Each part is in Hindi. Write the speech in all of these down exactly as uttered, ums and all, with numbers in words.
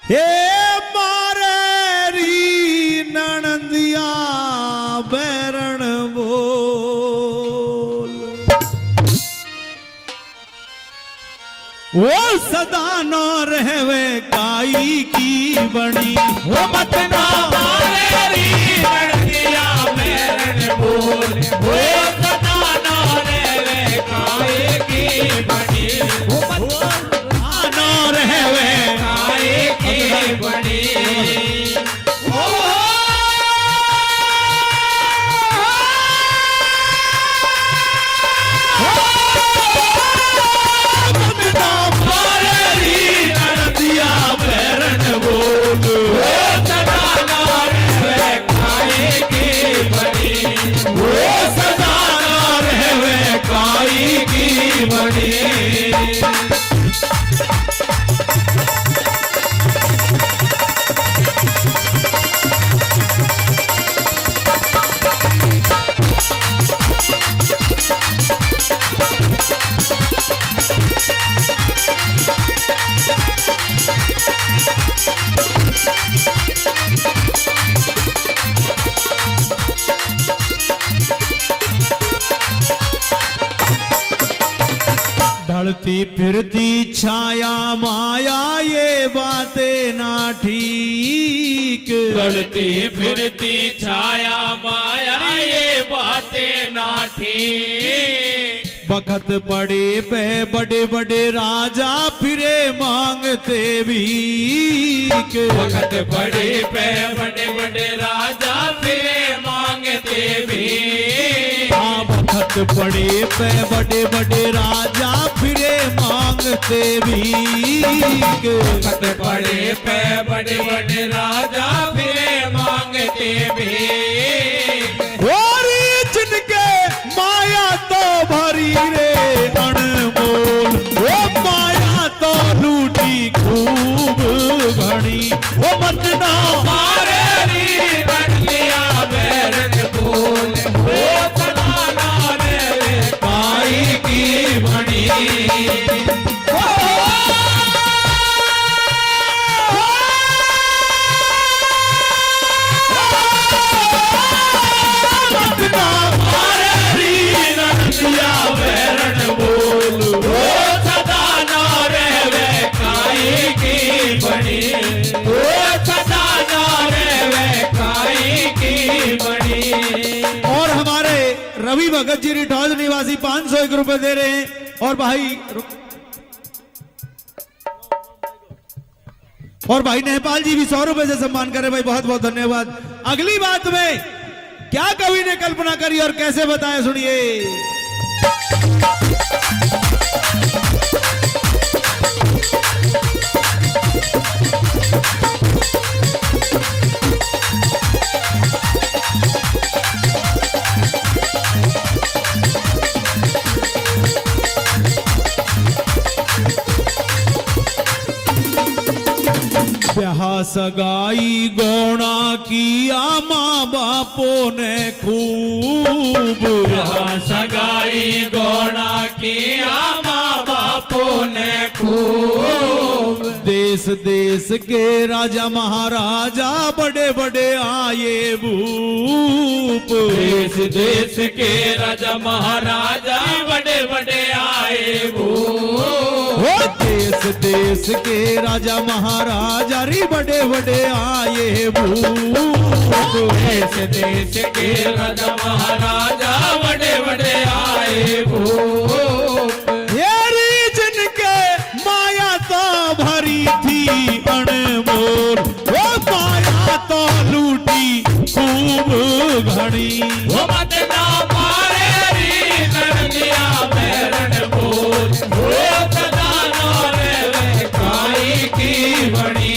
हे मारे री ननदिया बैरण बोल वो सदा न रहवे काई की बनी वो मत ना मारे री ननदिया बैरण बोल वो सदा न रहवे काई की बनी वो मत न रहवे काई की बनी ढलती फिरती छाया माया ये बातें ना ठीक ढलती फिरती छाया माया ये बातें ना ठीक बखत पड़े पे बड़े बड़े राजा फिरे मांगते भीख वक्त बड़े पे बड़े बड़े राजा फिरे मांगते भी बखत पड़े पे बड़े बड़े राजा फिरे मांगते भीख वक्त बड़े पे बड़े बड़े राजा फिरे मांगते भी और जिनके माया तो भरी रे अनमोल वो माया तो लूटी खूब घड़ी वो मत ना मारे री ननदिया बैरण बोल वो सदा ना रहवे काई की बनी और हमारे रवि भगत जी रिठौज निवासी पांच सौ एक रुपए दे रहे हैं और भाई और भाई नेपाल जी भी सौ रुपए से सम्मान करे भाई बहुत बहुत धन्यवाद। अगली बात में क्या कवि ने कल्पना करी और कैसे बताया सुनिए। ब्याह सगाई गौना किया माँ बापों ने खूब ब्याह सगाई गौना किया माँ बापों ने खूब देश देश के राजा महाराजा बड़े बड़े आए भूप देश देश के राजा महाराजा बड़े बड़े आए भूप देश देश के राजा महाराजा री बड़े बड़े आए भूप देश देश के राजा महाराजा बड़े बड़े आए भूप येरी जिनके माया तो भरी थी अनमोल वो माया तो लूटी खूब घड़ी वो मत ना मारे री ननदिया बैरण बोल वो सदा ना रहवे काई की बनी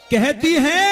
कहती है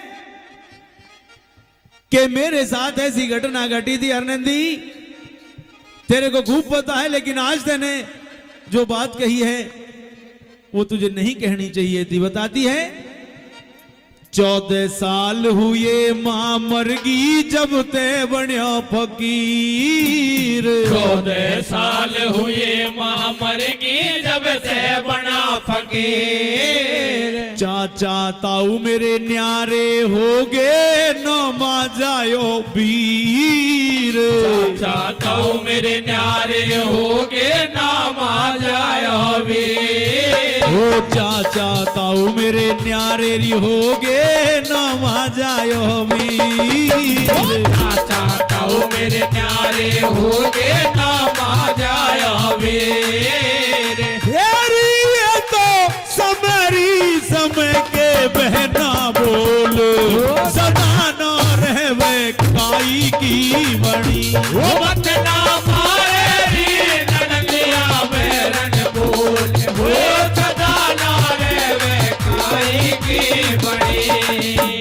कि मेरे साथ ऐसी घटना घटी थी अरनंदी, तेरे को खूब पता है, लेकिन आज तेने जो बात कही है वो तुझे नहीं कहनी चाहिए थी। बताती है, चौदह साल हुए मां मरगी जब ते बन्या फकीर। चौदह साल हुए मां मरगी जब से बना फकीर। चाचा ताऊ मेरे न्यारे हो गए नमा जायो वीर। चाचा ताऊ मेरे न्यारे हो गए नामा जायो वीर। ओ चाचा ताऊ मेरे न्यारे री हो गए नमा जायो वीर। चाचा ताऊ मेरे न्यारे हो गए नामा जायो वीर। तेरी ये तो समरी समय के बहना बोल, सदा न रहवे काई की बड़ी। वो मत ना मारे री ननलिया मेरन बोल, वो सदा ना रहवे काई की बड़ी।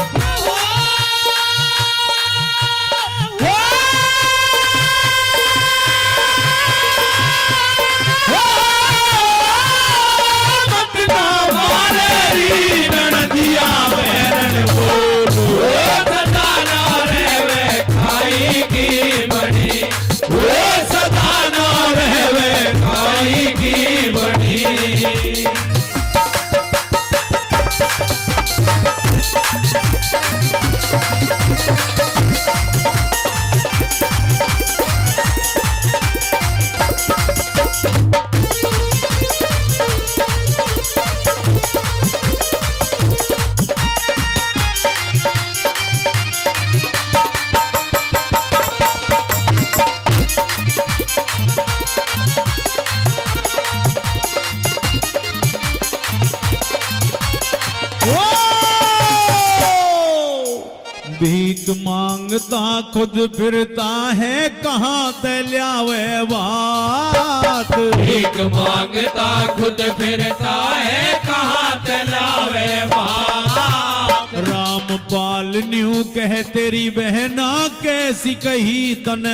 भीख मांगता खुद फिरता है, कहाँ ते ल्यावे बात। भीख मांगता खुद फिरता है, कहाँ तलावे बात। रामपाल न्यू कह तेरी बहना कैसी कही तन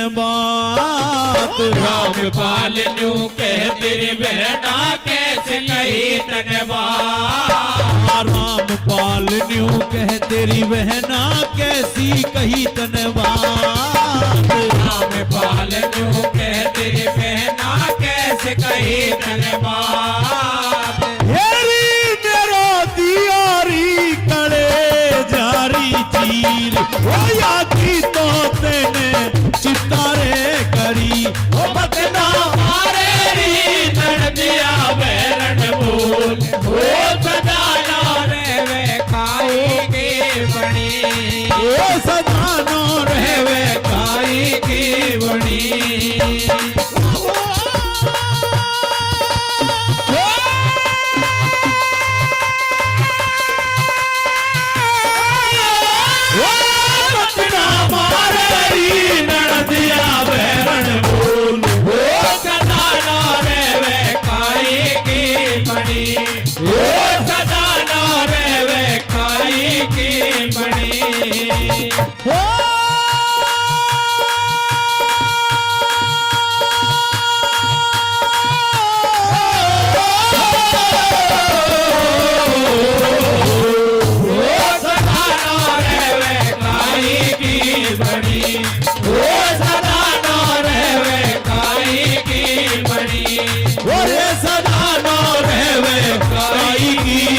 बात। रामपाल न्यू कह तेरी बहना कैसे कही तन बात। रामपाल न्यू कह तेरी बहना कैसी कही तन बात। रामपाल न्यू कह तेरी बहना कैसे कही तन बात। हेरी मेरो दियारी करे जारी चीर, ओ यादी तो तेने चितारे करी। ओ मत ना मारे री ननदिया मेरन बोल, ओ सदा ना रहवे खाई की बनी। ओ सदा नो रहवे खाई की बनी।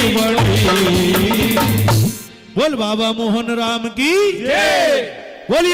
बोल बाबा मोहन राम की जय। बोलिए।